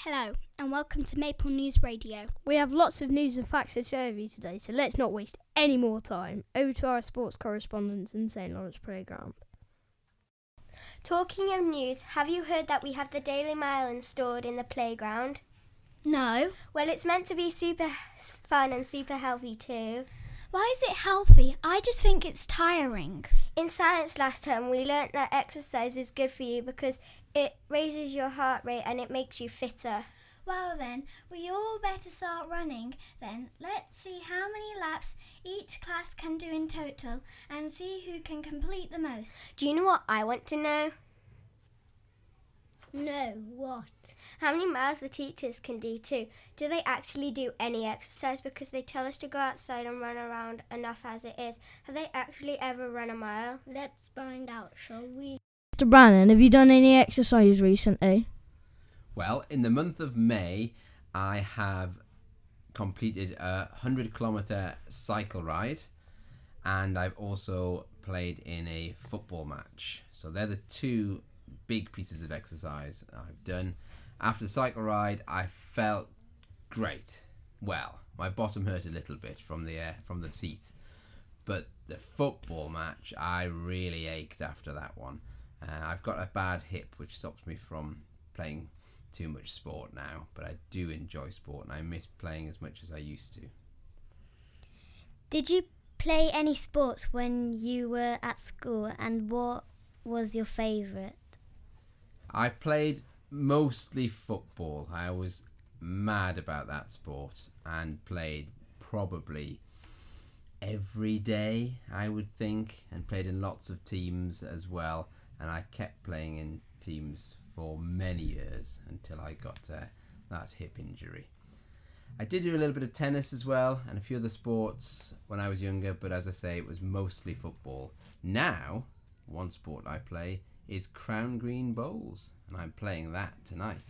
Hello, and welcome to Maple News Radio. We have lots of news and facts to share with you today, so let's not waste any more time. Over to our sports correspondents in St Lawrence Playground. Talking of news, have you heard that we have the Daily Mile installed in the playground? No. Well, it's meant to be super fun and super healthy too. Why is it healthy? I just think it's tiring. In science last term, we learnt that exercise is good for you because it raises your heart rate and it makes you fitter. Well then, we all better start running then. Let's see how many laps each class can do in total and see who can complete the most. Do you know what I want to know? No, what? How many miles the teachers can do too. Do they actually do any exercise? Because they tell us to go outside and run around enough as it is. Have they actually ever run a mile? Let's find out, shall we? Mr Brannan, have you done any exercise recently? Well, in the month of May, I have completed a 100-kilometre cycle ride, and I've also played in a football match. So they're the two big pieces of exercise I've done. After the cycle ride, I felt great. Well, my bottom hurt a little bit from the seat, but the football match, I really ached after that one. I've got a bad hip, which stops me from playing too much sport now, but I do enjoy sport and I miss playing as much as I used to. Did you play any sports when you were at school, and what was your favourite? I played mostly football. I was mad about that sport and played probably every day, I would think, and played in lots of teams as well, and I kept playing in teams for many years until I got that hip injury. I did do a little bit of tennis as well and a few other sports when I was younger, but as I say, it was mostly football. Now, one sport I play is Crown Green Bowls, and I'm playing that tonight.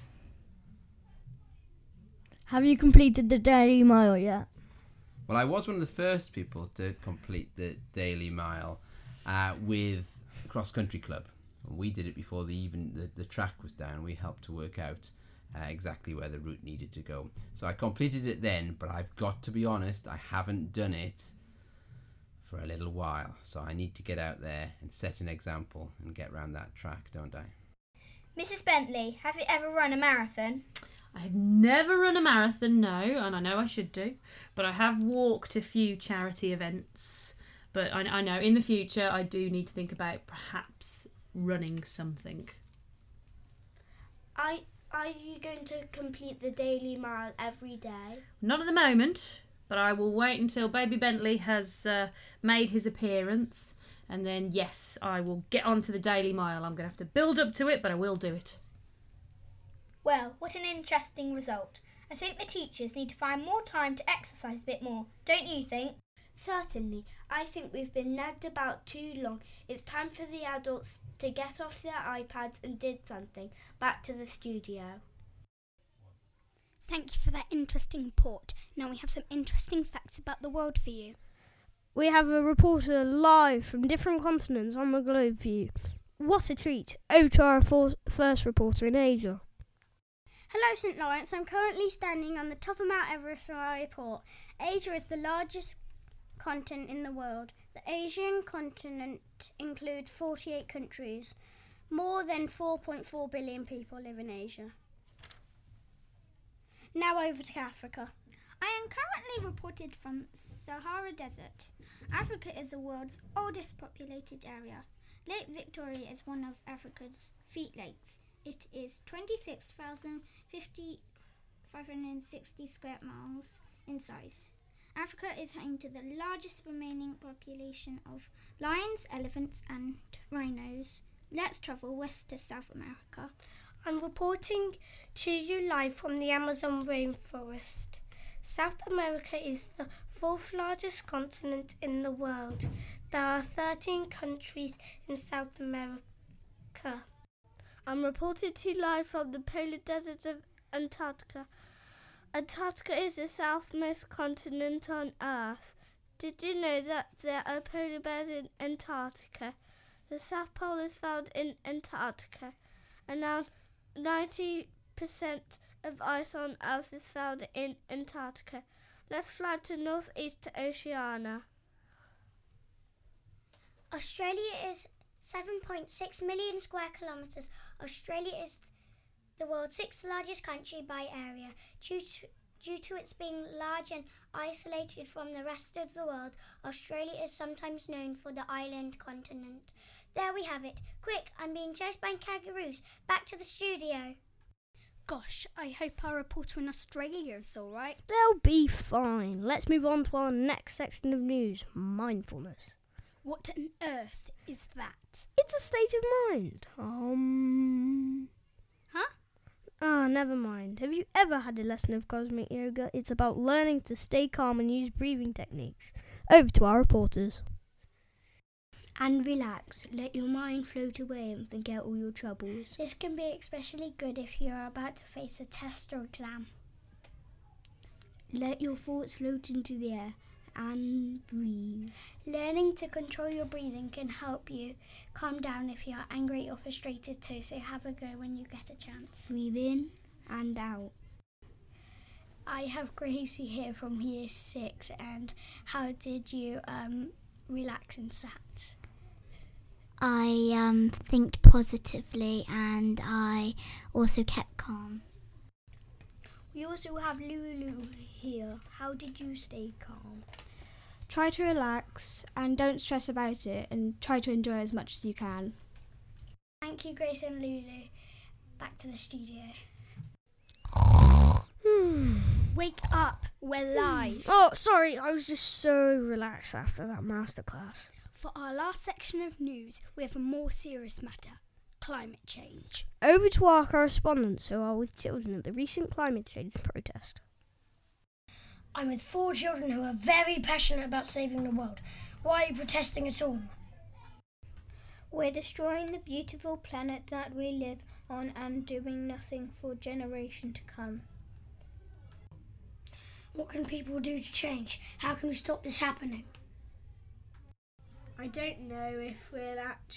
Have you completed the Daily Mile yet? Well, I was one of the first people to complete the Daily Mile with Cross Country Club. We did it before the track was down. We helped to work out exactly where the route needed to go. So I completed it then, but I've got to be honest, I haven't done it for a little while. So I need to get out there and set an example and get around that track, don't I? Mrs. Bentley, have you ever run a marathon? I have never run a marathon, no, and I know I should do, but I have walked a few charity events. But I know in the future I do need to think about perhaps running something. Are you going to complete the Daily Mile every day? Not at the moment, but I will wait until Baby Bentley has made his appearance, and then yes, I will get onto the Daily Mile. I'm going to have to build up to it, but I will do it. Well, what an interesting result. I think the teachers need to find more time to exercise a bit more, don't you think? Certainly. I think we've been nagged about too long. It's time for the adults to get off their iPads and did something. Back to the studio. Thank you for that interesting report. Now we have some interesting facts about the world for you. We have a reporter live from different continents on the globe for you. What a treat. Over to our first reporter in Asia. Hello St Lawrence, I'm currently standing on the top of Mount Everest for my report. Asia is the largest continent in the world. The Asian continent includes 48 countries. More than 4.4 billion people live in Asia. Now over to Africa. I am currently reported from Sahara Desert. Africa is the world's oldest populated area. Lake Victoria is one of Africa's feet lakes. It is 26,560 square miles in size. Africa is home to the largest remaining population of lions, elephants and rhinos. Let's travel west to South America. I'm reporting to you live from the Amazon rainforest. South America is the fourth largest continent in the world. There are 13 countries in South America. I'm reported to you live from the polar desert of Antarctica. Antarctica is the southmost continent on Earth. Did you know that there are polar bears in Antarctica? The South Pole is found in Antarctica, and now 90% of ice on Earth is found in Antarctica. Let's fly to northeast Oceania. Australia is 7.6 million square kilometres. Australia is the world's 6th largest country by area. Due to its being large and isolated from the rest of the world, Australia is sometimes known for the island continent. There we have it. Quick, I'm being chased by kangaroos. Back to the studio. Gosh, I hope our reporter in Australia is all right. They'll be fine. Let's move on to our next section of news, mindfulness. What on earth is that? It's a state of mind. Huh? Ah, never mind. Have you ever had a lesson of cosmic yoga? It's about learning to stay calm and use breathing techniques. Over to our reporters. And relax. Let your mind float away and forget all your troubles. This can be especially good if you're about to face a test or exam. Let your thoughts float into the air and breathe. Learning to control your breathing can help you calm down if you're angry or frustrated too, so have a go when you get a chance. Breathe in and out. I have Gracie here from Year 6, and how did you relax and sat? I thinked positively and I also kept calm. We also have Lulu here. How did you stay calm? Try to relax and don't stress about it, and try to enjoy as much as you can. Thank you, Grace and Lulu. Back to the studio. Wake up, we're live. Oh, sorry, I was just so relaxed after that masterclass. For our last section of news, we have a more serious matter, climate change. Over to our correspondents who are with children at the recent climate change protest. I'm with 4 children who are very passionate about saving the world. Why are you protesting at all? We're destroying the beautiful planet that we live on and doing nothing for generations to come. What can people do to change? How can we stop this happening? I don't know if we'll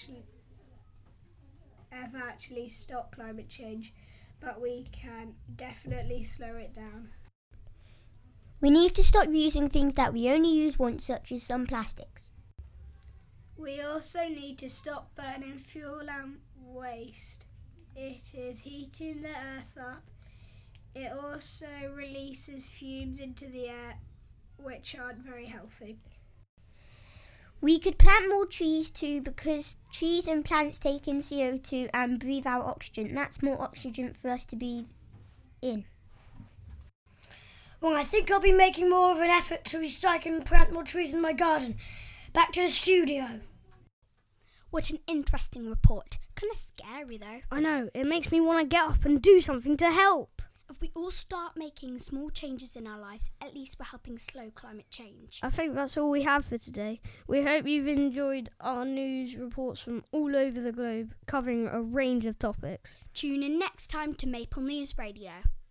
ever actually stop climate change, but we can definitely slow it down. We need to stop using things that we only use once, such as some plastics. We also need to stop burning fuel and waste. It is heating the earth up. It also releases fumes into the air, which aren't very healthy. We could plant more trees too, because trees and plants take in CO2 and breathe out oxygen. That's more oxygen for us to breathe in. Well, I think I'll be making more of an effort to recycle and plant more trees in my garden. Back to the studio. What an interesting report. Kind of scary though. I know, it makes me want to get up and do something to help. If we all start making small changes in our lives, at least we're helping slow climate change. I think that's all we have for today. We hope you've enjoyed our news reports from all over the globe, covering a range of topics. Tune in next time to Maple News Radio.